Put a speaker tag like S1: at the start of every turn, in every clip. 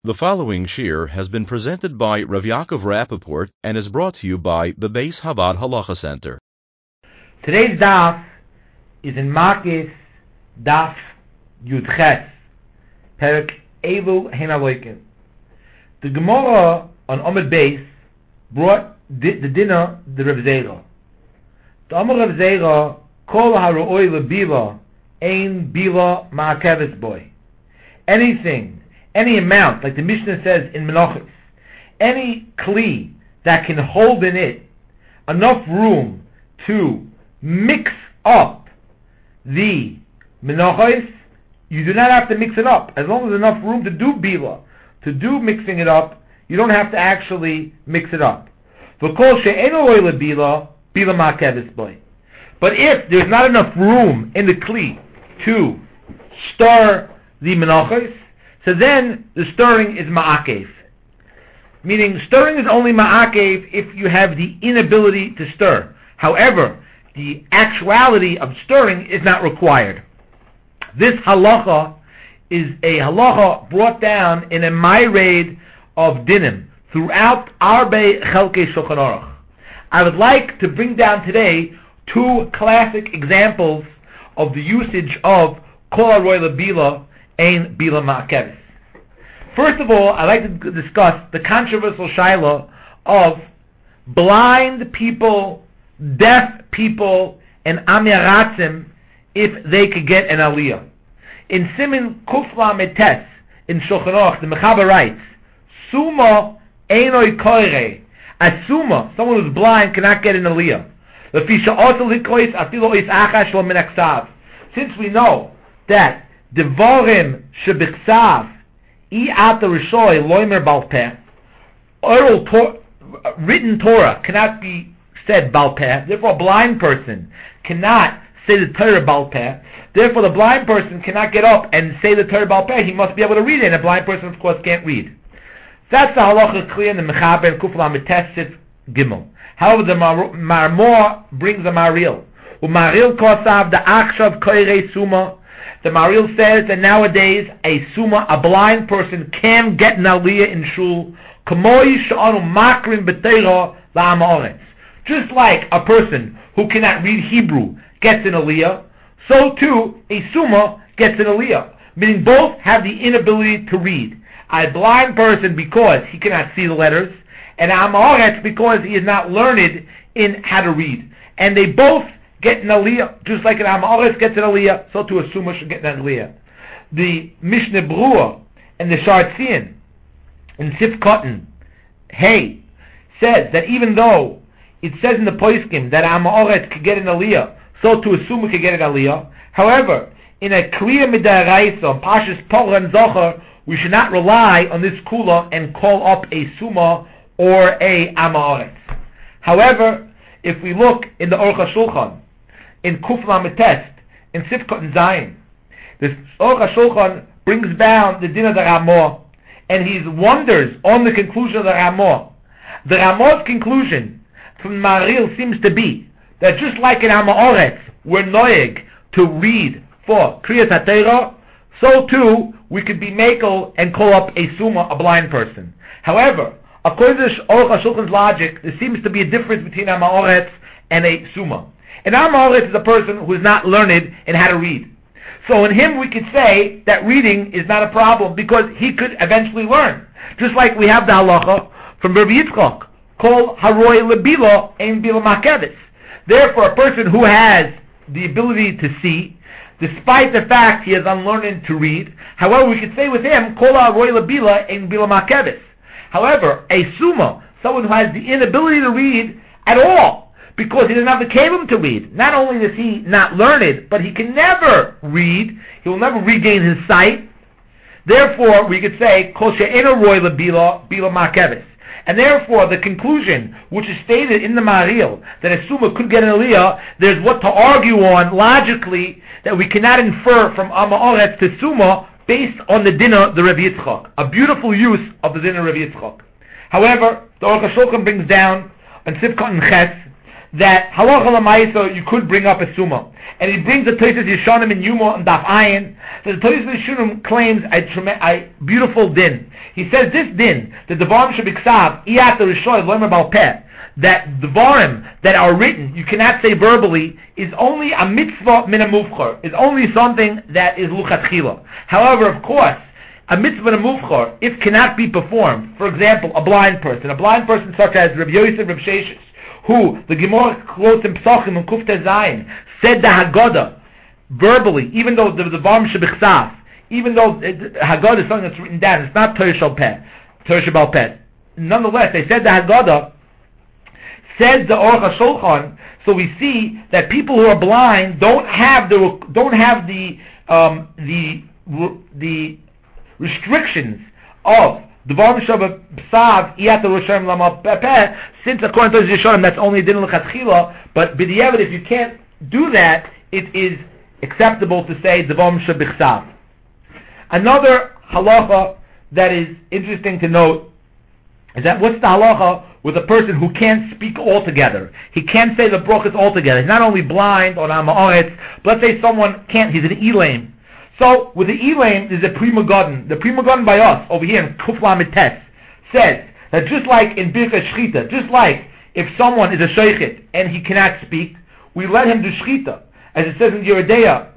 S1: The following shir has been presented by Rav Yaakov Rappaport and is brought to you by the Beis Chabad Halacha Center.
S2: Today's daf is in Makis Daf Yudches, Perek Evu Hein Aloikim. The Gemara on Amud Beis brought the dinner the Rav Zera. The Amar Rav Zera, Kol HaRo'oi LeBila Ein Bila Ma'akeves Boy. Any amount, like the Mishnah says in Menachos, any kli that can hold in it enough room to mix up the Menachos, you do not have to mix it up. As long as there's enough room to do bila, to do mixing it up, you don't have to actually mix it up. But if there's not enough room in the kli to stir the Menachos, so then the stirring is ma'akev. Meaning stirring is only ma'akev if you have the inability to stir. However, the actuality of stirring is not required. This halacha is a halacha brought down in a myriad of dinim throughout Arbe Chelkei Shulchan Aruch. I would like to bring down today two classic examples of the usage of Kol HaRo'oi LeBila Ein Bila Ma'akeves. First of all, I'd like to discuss the controversial shaila of blind people, deaf people, and amyaratzim if they could get an aliyah. In Siman Kuf Lamed Tes in Shulchan Aruch, the Mechaber writes, Suma einoi koire. A suma, someone who's blind, cannot get an aliyah. Since we know that Devarim shebichsav I ata rishoy loimer balpeh, written Torah cannot be said balpeh. Therefore, a blind person cannot say the Torah balpeh. Therefore, the blind person cannot get up and say the Torah balpeh. He must be able to read it, and a blind person, of course, can't read. That's the halacha clear in the Mechaber and Kuf Lamed Tes Sif Gimel. However, the Marmor brings the Maril. Umaril kosav the achshav koirei suma. The Maril says that nowadays a suma, a blind person, can get an aliyah in shul. Just like a person who cannot read Hebrew gets an aliyah, so too a suma gets an aliyah. Meaning both have the inability to read. A blind person because he cannot see the letters, and Amoretz because he is not learned in how to read. And they both get an aliyah, just like an Amoretz gets an aliyah, so too a suma should get an aliyah. The Mishnah Brura and the Shartzian in Sif Cotton, Hey, says that even though it says in the Poiskim that Amoretz could get an aliyah, so too a suma could get an aliyah. However, in a Kriya Midaraisa, on Pashas Porah and Zohar, we should not rely on this kula and call up a suma or a Amoretz. However, if we look in the Aruch HaShulchan, in Kuf Lamed Tes, in Sifkot and Zayin, the Aruch HaShulchan brings down the din of the Ramah, and he wonders on the conclusion of the Ramah. The Ramah's conclusion from Maril seems to be that just like in Amoretz, we're noyeg to read for Kriyas HaTorah, so too we could be makel and call up a suma, a blind person. However, according to Aruch HaShulchan's logic, there seems to be a difference between a ma'oretz and a suma. An ma'oretz is a person who is not learned in how to read. So in him we could say that reading is not a problem because he could eventually learn. Just like we have the halacha from Rabbi Yitzchak, Kol HaRo'oi LeBila Ein Bila Ma'akeves. Therefore, a person who has the ability to see, despite the fact he is unlearned to read, however, we could say with him, Kol HaRo'oi LeBila Ein Bila Ma'akeves. However, a suma, someone who has the inability to read at all, because he doesn't have the kavim to read. Not only is he not learned, but he can never read. He will never regain his sight. Therefore, we could say, Kol she'eino ro'oi LeBila Bila Ma'akeves. And therefore, the conclusion, which is stated in the Maril, that a suma could get an aliyah, there's what to argue on logically, that we cannot infer from Amoretz to suma based on the dinner, the Rav Yitzchak. A beautiful use of the dinner Rav Yitzchak. However, the Aruch HaShulchan brings down on Sifkot and Ches that halacha l'maisa you could bring up a summa, and he brings the Tosfos Yeshanim in Yuma and Daf Ayin. So the Tosfos Yeshanim claims a beautiful din. He says this din that the Devarim shebiksav iyat rishoy lomer bal peh, that the Devarim that are written you cannot say verbally is only a mitzvah min mufchar, is only something that is luchatchila. However, of course, a mitzvah mufchar, if cannot be performed, for example, a blind person such as Rabbi Yosef, Rabbi Sheshes, who the Gemara quotes in Pesachim and Kufta Zayin, said the Haggadah verbally, even though the Devarim shebichsav, even though Haggadah is something that's written down, it's not Torah Shebal Peh. Nonetheless, they said the Haggadah, says the Aruch HaShulchan. So we see that people who are blind don't have the restrictions of Devarim shebiksav iyat rishoy lomer bal peh, since according to Yeshanim that's only din l'chatchila, but b'diavad if you can't do that, it is acceptable to say Devarim shebiksav. Another halacha that is interesting to note is that what's the halacha with a person who can't speak altogether? He can't say the brachos altogether. He's not only blind on Ha'aretz, but let's say someone can't, he's an elaim. So, with the elaim, there's a Pri Megadim. The Pri Megadim by us, over here in Kuf Lamed Tes, says that just like in Birkas Shchita, just like if someone is a sheichet and he cannot speak, we let him do Shchita. As it says in Yeridea,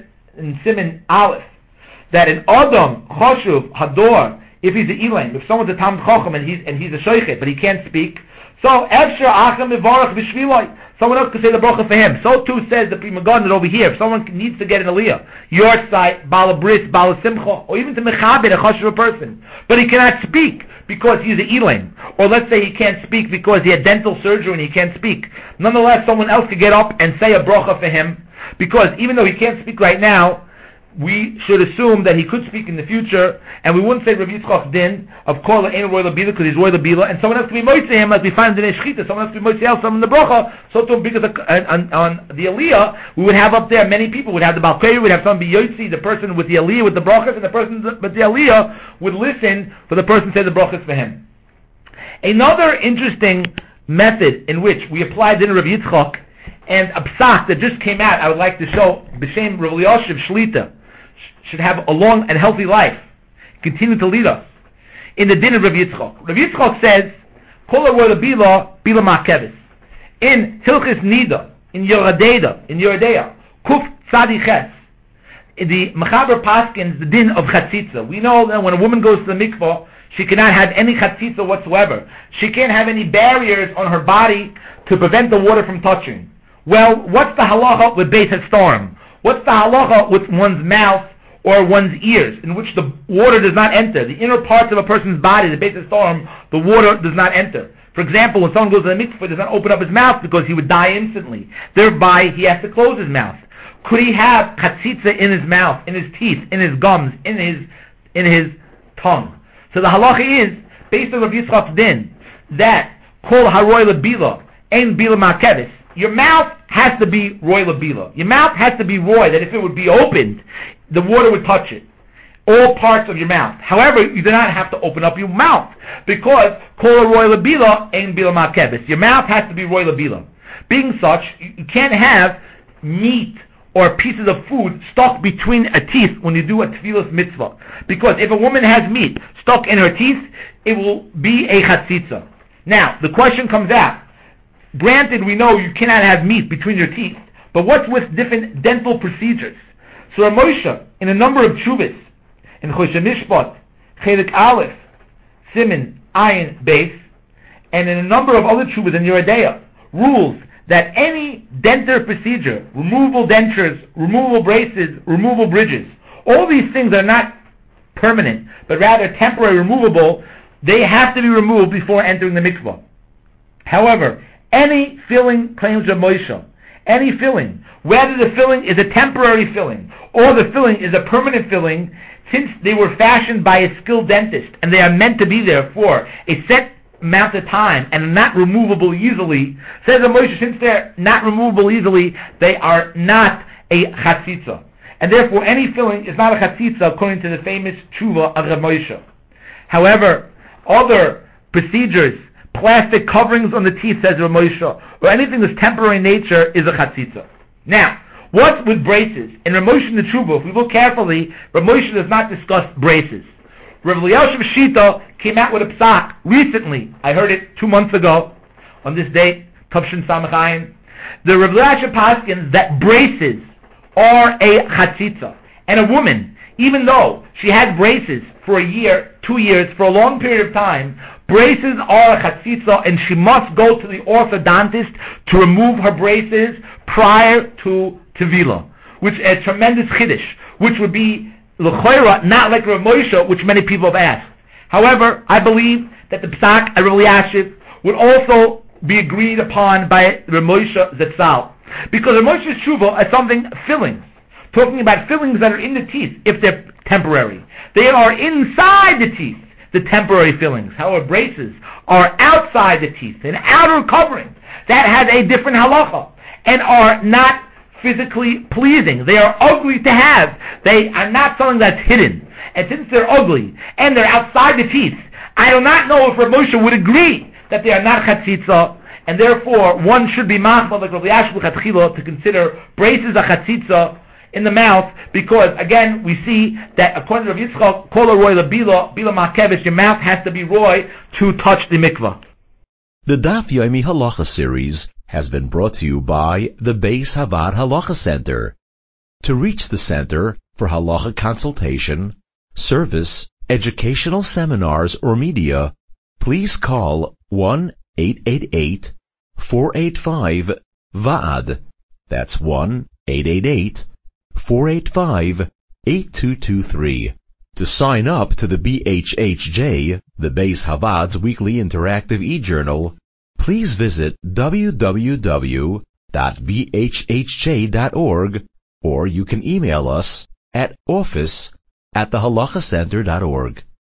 S2: in Siman Aleph, that in Adam, Choshuv, Hador, if he's an elaim, if someone's a Talmid Chacham and he's a sheichet, but he can't speak, so Efshar Acham Mivarach B'Shviloi, someone else could say the bracha for him. So too says the Pri Megadim over here. If someone needs to get an aliyah, your site, Bala Bris, Bala Simcha, or even to mechabed a chashuv person, but he cannot speak because he's an elaim, or let's say he can't speak because he had dental surgery and he can't speak. Nonetheless, someone else could get up and say a bracha for him, because even though he can't speak right now, we should assume that he could speak in the future, and we wouldn't say Rav Yitzchak din of Kol Ein Roy Labila because he's Roy Labila, and someone else could be moisei him like we find in the Shechita, someone else could be moisei else in the bracha, so too because on the aliyah, we would have up there many people, we'd have the Balkei, we'd have someone be Yotzi, the person with the aliyah with the brachas, and the person with the aliyah would listen for the person to say the brachas for him. Another interesting method in which we applied in Rav Yitzchak, and a psak that just came out, I would like to show, B'Shem Rav Elyashiv Shlita, should have a long and healthy life, continue to lead us in the din of Rav Yitzchak. Rav Yitzchak says, Kol Roy Labila, Bila Ma'keves. In Hilchis Nida, in Yeridea, Kuf Tzadi Ches, the Mechaber Paskins, the din of Chatzitza. We know that when a woman goes to the mikvah, she cannot have any Chatzitza whatsoever. She can't have any barriers on her body to prevent the water from touching. Well, what's the halacha with Beis HaStorim? What's the halacha with one's mouth or one's ears, in which the water does not enter? The inner parts of a person's body, the Beis HaStorim, the water does not enter. For example, when someone goes to the mikveh, he does not open up his mouth because he would die instantly. Thereby, he has to close his mouth. Could he have chatzitza in his mouth, in his teeth, in his gums, in his tongue? So the halacha is, based on Rav Yitzchak's din, that kol haroy lebila, ein bila ma'keves. Your mouth has to be roy labila. Your mouth has to be roy, that if it would be opened, the water would touch it. All parts of your mouth. However, you do not have to open up your mouth, because kol roy labila ein bila ma'keves. Your mouth has to be roy labila. Being such, you can't have meat or pieces of food stuck between a teeth when you do a tefillas mitzvah. Because if a woman has meat stuck in her teeth, it will be a chatzitza. Now, the question comes out. Granted, we know you cannot have meat between your teeth, but what's with different dental procedures? So Rav Moshe, in a number of tshuvas, in Choshen Mishpat, Chelik Aleph, Siman, Ayin, Beis, and in a number of other tshuvas in Yeridea, rules that any dental procedure, removable dentures, removable braces, removable bridges, all these things are not permanent, but rather temporary, removable. They have to be removed before entering the mikvah. However, any filling, claims Rav Moshe, any filling, whether the filling is a temporary filling or the filling is a permanent filling, since they were fashioned by a skilled dentist and they are meant to be there for a set amount of time and not removable easily, says Rav Moshe, since they're not removable easily, they are not a chatzitza. And therefore any filling is not a chatzitza according to the famous tshuva of Rav Moshe. However, other procedures plastic coverings on the teeth, says Rav Moshe, or anything that's temporary in nature is a chatzitza. Now, what's with braces? In Rav Moshe and the Tshuva, if we look carefully, Rav Moshe does not discuss braces. Rav Eliyahu Shita came out with a psak recently. I heard it 2 months ago, on this date, Tavshin Samachayim. The Rav Eliyahu paskins that braces are a chatzitza. And a woman, even though she had braces for a year, 2 years, for a long period of time, braces are a chatzitza, and she must go to the orthodontist to remove her braces prior to tevilah, which a tremendous chiddush, which would be l'choira, not like Rav Moshe, which many people have asked. However, I believe that the psak at Rav Eliashiv would also be agreed upon by Rav Moshe Zatzal, because Rav Moshe's tshuva is something fillings, talking about fillings that are in the teeth if they're temporary. They are inside the teeth, the temporary fillings. However, braces are outside the teeth, an outer covering that has a different halacha and are not physically pleasing. They are ugly to have. They are not something that's hidden. And since they're ugly and they're outside the teeth, I do not know if Rav Moshe would agree that they are not chatzitza, and therefore one should be machmal like Rav Eliyahu Chatchila to consider braces a chatzitza in the mouth, because again we see that according to Rav Yitzchak, kol roy bila makevish, your mouth has to be roy to touch the mikvah.
S1: The Daf Yomi Halacha series has been brought to you by the Beis Havad Halacha Center. To reach the center for halacha consultation, service, educational seminars, or media, please call 1-888-485-VAAD. That's 1-888-485-8223. To sign up to the BHHJ, the Beis Havad's weekly interactive e-journal, please visit www.bhhj.org, or you can email us at office@thehalachacenter.org.